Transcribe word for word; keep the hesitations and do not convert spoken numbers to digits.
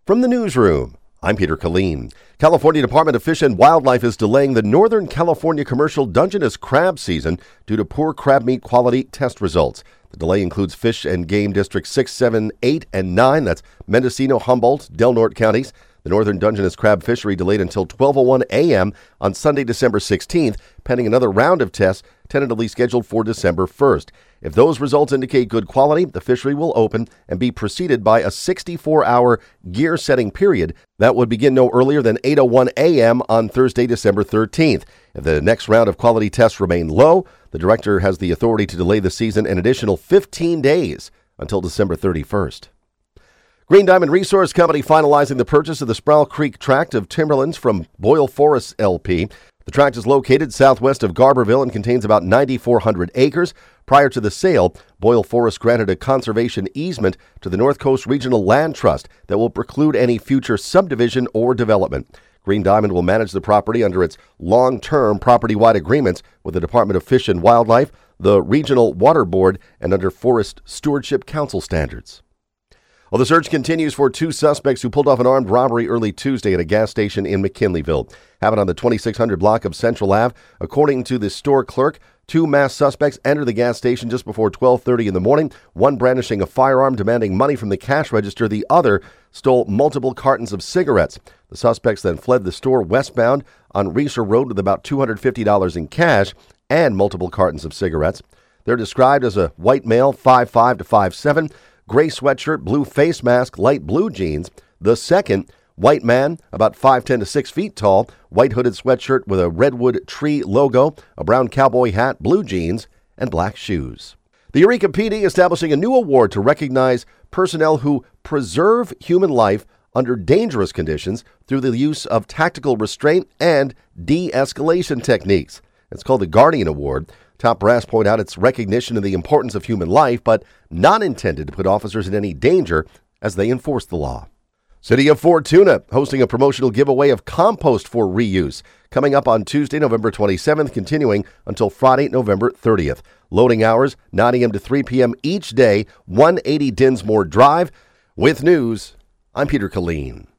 From the newsroom, I'm Peter Killeen. California Department of Fish and Wildlife is delaying the Northern California commercial Dungeness crab season due to poor crab meat quality test results. The delay includes Fish and Game District six, seven, eight, and nine. That's Mendocino, Humboldt, Del Norte counties. The Northern Dungeness crab fishery delayed until twelve oh one a.m. on Sunday, December sixteenth, pending another round of tests tentatively scheduled for December first. If those results indicate good quality, the fishery will open and be preceded by a sixty-four hour gear setting period that would begin no earlier than eight oh one a.m. on Thursday, December thirteenth. If the next round of quality tests remain low, the director has the authority to delay the season an additional fifteen days until December thirty-first. Green Diamond Resource Company finalizing the purchase of the Sproul Creek tract of timberlands from Boyle Forests L P. The tract is located southwest of Garberville and contains about nine thousand four hundred acres. Prior to the sale, Boyle Forest granted a conservation easement to the North Coast Regional Land Trust that will preclude any future subdivision or development. Green Diamond will manage the property under its long-term property-wide agreements with the Department of Fish and Wildlife, the Regional Water Board, and under Forest Stewardship Council standards. Well, the search continues for two suspects who pulled off an armed robbery early Tuesday at a gas station in McKinleyville. Happened on the twenty-six hundred block of Central Avenue. According to the store clerk, two masked suspects entered the gas station just before twelve thirty in the morning, one brandishing a firearm demanding money from the cash register. The other stole multiple cartons of cigarettes. The suspects then fled the store westbound on Reeser Road with about two hundred fifty dollars in cash and multiple cartons of cigarettes. They're described as a white male, five five to five seven, gray sweatshirt, blue face mask, light blue jeans. The second, white man, about five ten to six feet tall, white hooded sweatshirt with a redwood tree logo, a brown cowboy hat, blue jeans, and black shoes. The Eureka P D establishing a new award to recognize personnel who preserve human life under dangerous conditions through the use of tactical restraint and de-escalation techniques. It's called the Guardian Award. Top brass point out its recognition of the importance of human life, but not intended to put officers in any danger as they enforce the law. City of Fortuna hosting a promotional giveaway of compost for reuse coming up on Tuesday, November twenty-seventh, continuing until Friday, November thirtieth. Loading hours, nine a.m. to three p.m. each day, one eighty Dinsmore Drive. With news, I'm Peter Killeen.